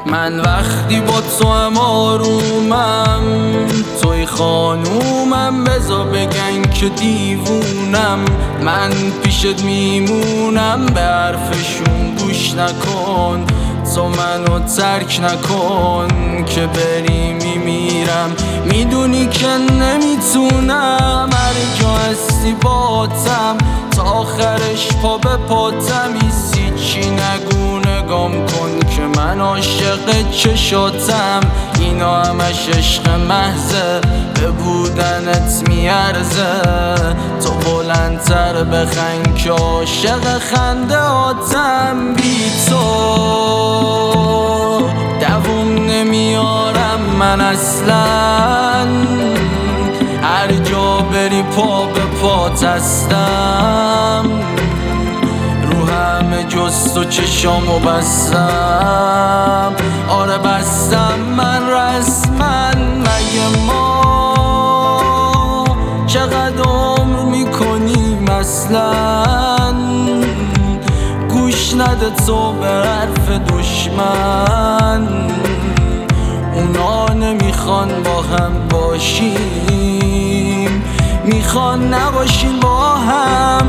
من وقتی با تو هم آرومم، توی خانومم، بذار بگن که دیوونم. من پیشت میمونم، به حرفشون گوش نکن، تو منو ترک نکن که بری میمیرم. میدونی که نمیتونم، هر جا هستی باتم، تا آخرش پا به پاتم. ایسی چی نگو، نگام کن که من عاشق چشاتم. اینا همش عشق محضه، به بودنت میارزه. تو بلندتر بخند که عاشق خنده هاتم. بی تو دووم نمیارم من اصلا، هر جا بری پا به پات هستم. رو همه جز تو چشامو بستم، آره بستم من رسما. مگه ما چقدر عمر میکنیم اصلا؟ گوش نده تو به حرف دشمن، اونا نمیخوان با هم باشیم، میخوان نباشیم با هم.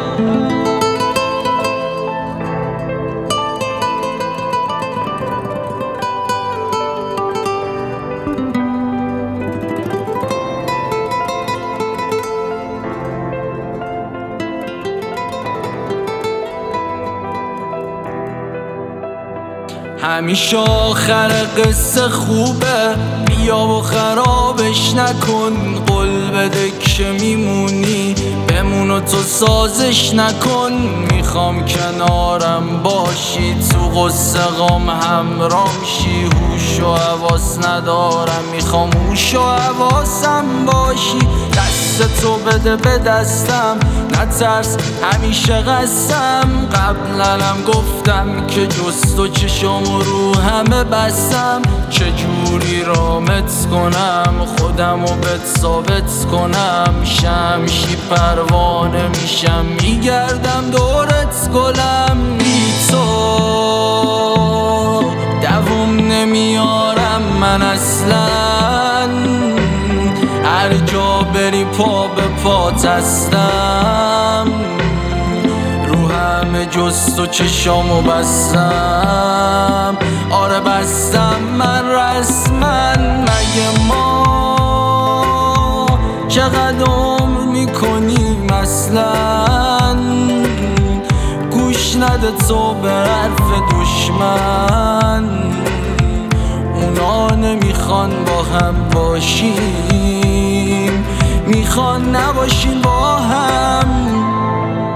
همیشه آخر قصه خوبه، بیا و خرابش نکن. قول بده که میمونی، بمون و تو سازش نکن. میخوام کنارم باشی، تو قصه غم همرام شی. هوش و حواس ندارم، میخوام هوش و حواسم باشی. دست تو بده به دستم، نترس همیشه قسم. قبلنم گفتم که جز تو چشم رو همه بستم. چجوری رامت کنم، خودمو بهت ثابت کنم. شمشی پروانه میشم، میگردم دورت گلم. بی تو دووم نمیارم من اصلا، هر جا بری پا به پات هستم. رو همه جز تو چشامو بستم، آره بستم من رسما. مگه ما چقدر عمر میکنیم اصلا؟ گوش نده تو به حرف دشمن، اونا نمیخوان با هم باشیم، میخوان نباشیم با هم.